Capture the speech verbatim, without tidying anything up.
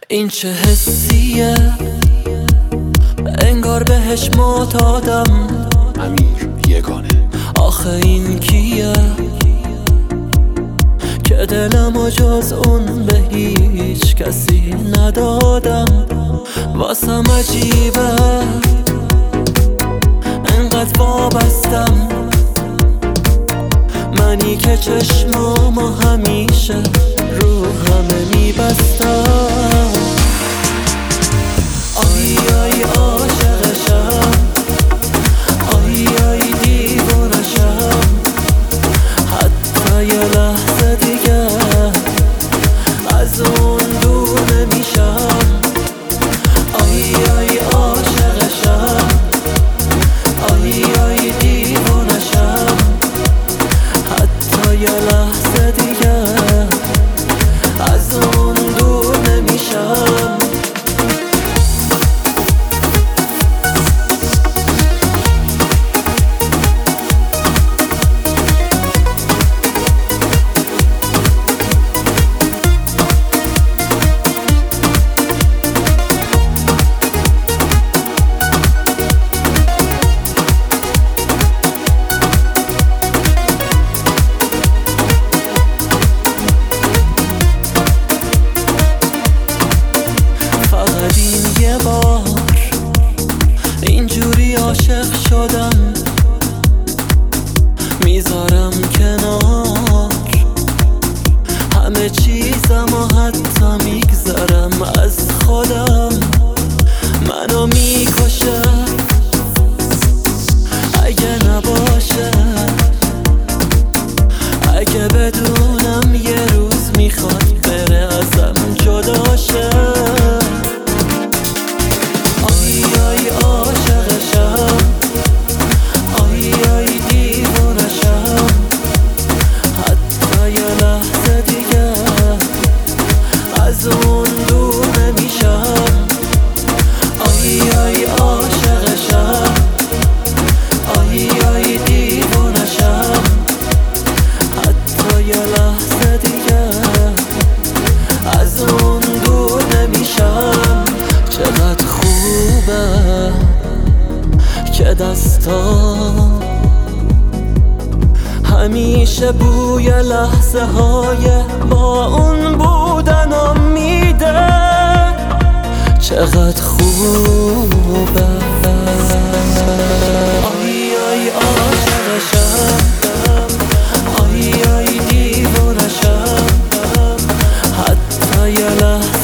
این چه حسیه، انگار بهش معتادم. امیر یگانه. آخه این کیه که دلمو جز اون به هیچ کسی ندادم؟ واسم عجیبه انقدر وابستم، منی که چشمامو همیشه رو همه میبستم. آی آی عاشقشم، آی آی دیوانشم، حتی یه لحظه دیگه از اون دور نمیشم. آی آی عاشقشم، آی آی دیوانشم، حتی یه لحظه دیگه از اون دور نمیشم. یه بار اینجوری عاشق شدم، میذارم کنار همه چیزم و حتی میگذرم از خودم. منو میکشه اگه نباشه، اگه بدونم یه روز میخواد بره ازم جدا شه. آی آی عاشقشم، آی آی دیوانشم، حتی یه لحظه دیگه از اون دور نمیشم. آی آی عاشقشم، آی آی دیوانشم، حتی یه لحظه دیگه از اون دور نمیشم. چقدر خوبه که دستا همیشه بوی لحظه های با اون بودنم میده. چقدر خوبه. آی آی عاشقشم، آی آی دیوانشم، حتی یه لحظه